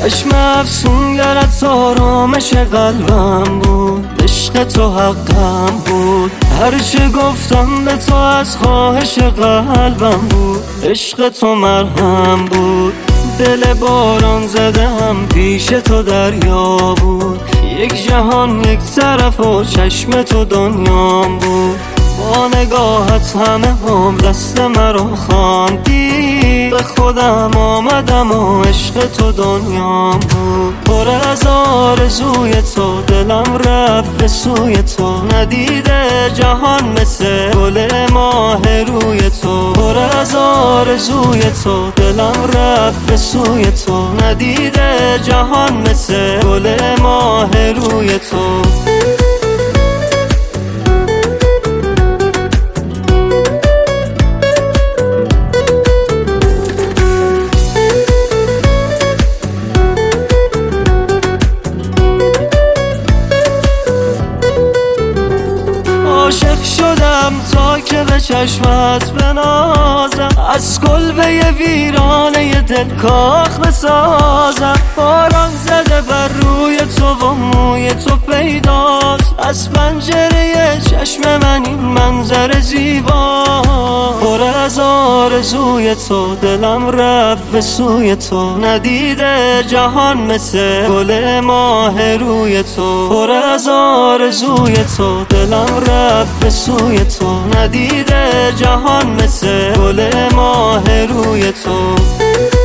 چشم افسونگرت آرامش قلبم بود، عشق تو حقم بود، هرچه گفتم به تو از خواهش قلبم بود، عشق تو مرهم بود. دل باران زده هم پیش تو دریا بود، یک جهان یک طرف و چشم تو دنیام بود. با نگاهت همه هم دست مرا خواندی، به خودم آمدم و عشق تو دنیام بود. پر از آرزوی تو دلم رفت به سوی تو، ندیده جهان مثل گل ماه روی تو. پر از آرزوی تو دلم رفت به سوی تو، ندیده جهان مثل گل ماه روی تو. عاشق شدم تا که به چشمت بنازم، از کلبه ویرانه دل کاخ بسازم. باران زده بر روی تو و موی تو پیداست، از پنجره چشم من این منظر زیبا. پر از آرزوی تو دلم رفت به سوی تو، ندیده جهان مثل گل ماه روی تو. پر از آرزوی تو دلم رفت به سوی تو، ندیده جهان مثل گل ماه روی تو.